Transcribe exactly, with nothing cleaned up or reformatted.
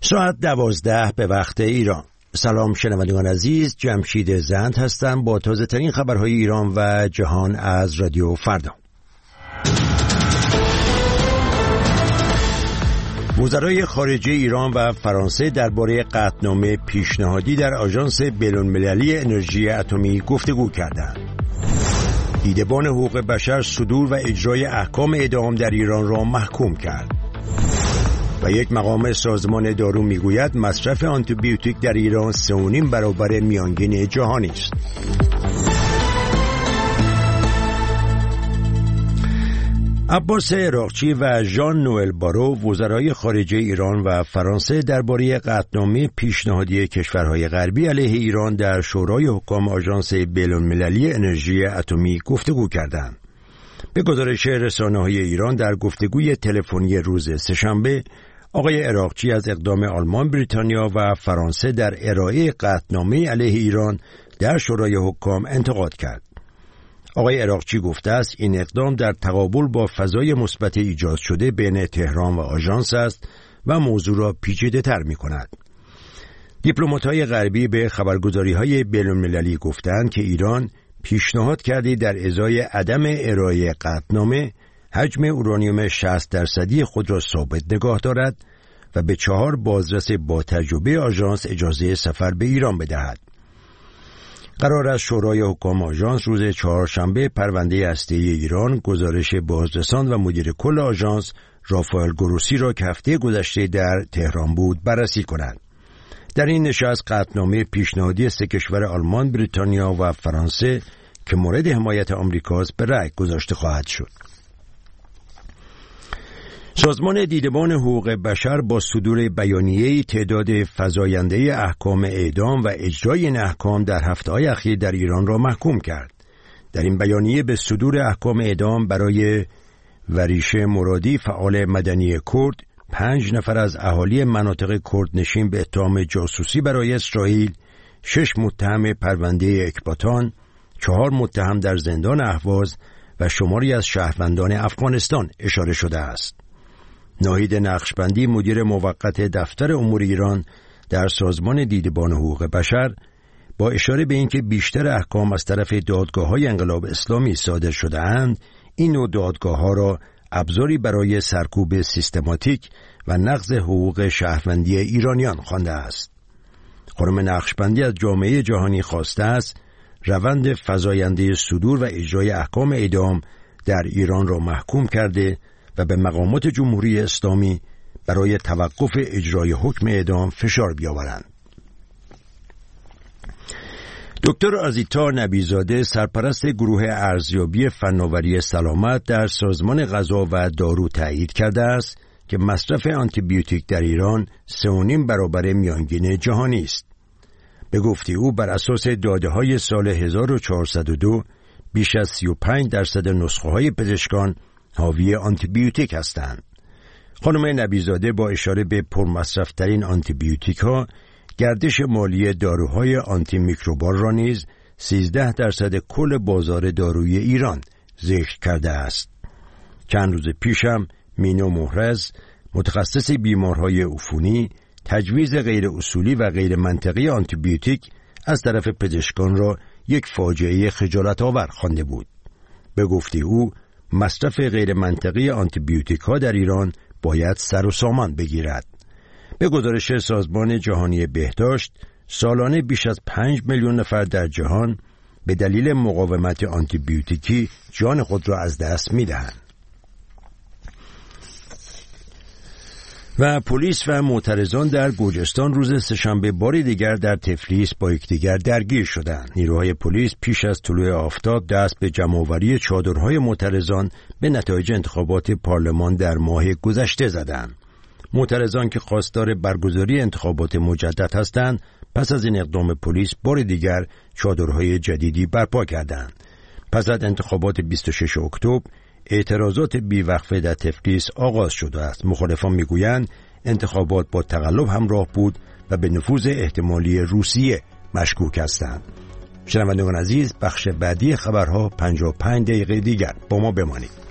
ساعت دوازده به وقت ایران. سلام شنوندگان عزیز، جمشید زند هستم با تازه ترین خبرهای ایران و جهان از رادیو فردا. وزرای خارجه ایران و فرانسه درباره قطعنامه پیشنهادی در آژانس بین‌المللی انرژی اتمی گفتگو کردند. دیدبان حقوق بشر صدور و اجرای احکام اعدام در ایران را محکوم کرد. و یک مقام سازمان دارو میگوید مصرف آنتیبیوتیک در ایران سه و نیم برابر میانگین جهانی است. عباس عراقچی و ژان نوئل بارو وزرای خارجه ایران و فرانسه درباره قطعنامه پیشنهادی کشورهای غربی علیه ایران در شورای حکام آژانس بین‌المللی انرژی اتمی گفتگو کردند. به گزارش رسانه‌های ایران در گفتگوی تلفنی روز سه‌شنبه، آقای عراقچی از اقدام آلمان، بریتانیا و فرانسه در ارائه قطعنامه علیه ایران در شورای حکام انتقاد کرد. آقای عراقچی گفته است این اقدام در تقابل با فضای مثبت ایجاد شده بین تهران و آژانس است و موضوع را پیچیده‌تر می‌کند. دیپلمات‌های غربی به خبرگزاری‌های بین‌المللی گفتند که ایران پیشنهاد کرده در ازای عدم ارائه قطعنامه حجم اورانیوم شصت درصدی خود را ثابت نگاه دارد و به چهار بازرس با تجربه آژانس اجازه سفر به ایران بدهد. قرار است شورای حکام آژانس روز چهارشنبه پرونده هسته‌ای ایران، گزارش بازرسان و مدیر کل آژانس رافائل گروسی را که هفته گذشته در تهران بود بررسی کند. در این نشست قطعنامه پیشنهادی سه کشور آلمان، بریتانیا و فرانسه که مورد حمایت آمریکاست به رأی گذاشته خواهد شد. سازمان دیدبان حقوق بشر با صدور بیانیه‌ای تعداد فزاینده احکام اعدام و اجرای این احکام در هفته‌های اخیر در ایران را محکوم کرد. در این بیانیه به صدور احکام اعدام برای وریشه مرادی، فعال مدنی کرد، پنج نفر از اهالی مناطق کردنشین به اتهام جاسوسی برای اسرائیل، شش متهم پرونده اکباتان، چهار متهم در زندان اهواز و شماری از شهروندان افغانستان اشاره شده است. ناهید نقشبندی، مدیر موقت دفتر امور ایران در سازمان دیدبان حقوق بشر، با اشاره به اینکه بیشتر احکام از طرف دادگاه‌های انقلاب اسلامی صادر شده اند، این نوع دادگاه‌ها را ابزاری برای سرکوب سیستماتیک و نقض حقوق شهروندی ایرانیان خوانده است. خانم نقشبندی از جامعه جهانی خواسته است روند فزاینده صدور و اجرای احکام اعدام در ایران را محکوم کرده و به مقامات جمهوری اسلامی برای توقف اجرای حکم اعدام فشار بیاورند. دکتر آزیتا نبیزاده، سرپرست گروه ارزیابی فناوری سلامت در سازمان غذا و دارو، تایید کرده است که مصرف آنتیبیوتیک در ایران سه و نیم برابر میانگین جهانی است. به گفته او بر اساس داده‌های سال هزار و چهارصد و دو بیش از سی و پنج درصد نسخه‌های پزشکان حاوی آنتیبیوتیک هستند. خانم نبیزاده با اشاره به پرمصرف‌ترین آنتیبیوتیک‌ها، گردش مالی داروهای آنتی میکروبال را نیز سیزده درصد کل بازار دارویی ایران ذکر کرده است. چند روز پیشم مینو محرز، متخصص بیمارهای عفونی، تجویز غیر اصولی و غیر منطقی آنتیبیوتیک از طرف پزشکان را یک فاجعه خجالت آور خوانده بود. به گفته او مصرف غیر منطقی آنتیبیوتیک ها در ایران باید سر و سامان بگیرد. به گزارش سازمان جهانی بهداشت، سالانه بیش از پنج میلیون نفر در جهان به دلیل مقاومت آنتیبیوتیکی جان خود را از دست می‌دهند. و پلیس و معترضان در گرجستان روز سه‌شنبه باری دیگر در تفلیس با یکدیگر درگیر شدند. نیروهای پلیس پیش از طلوع آفتاب دست به جمع‌آوری چادرهای معترضان به نتایج انتخابات پارلمان در ماه گذشته زدند. معترضان که خواستار برگزاری انتخابات مجدد هستند، پس از این اقدام پلیس بار دیگر چادرهای جدیدی برپا کردند. پس از انتخابات بیست و ششم اکتبر اعتراضات بیوقفه در تفلیس آغاز شده است. مخالفان میگویند انتخابات با تقلب همراه بود و به نفوذ احتمالی روسیه مشکوک هستند. شنوندگان عزیز، بخش بعدی خبرها پنجاه و پنج دقیقه دیگر با ما بمانید.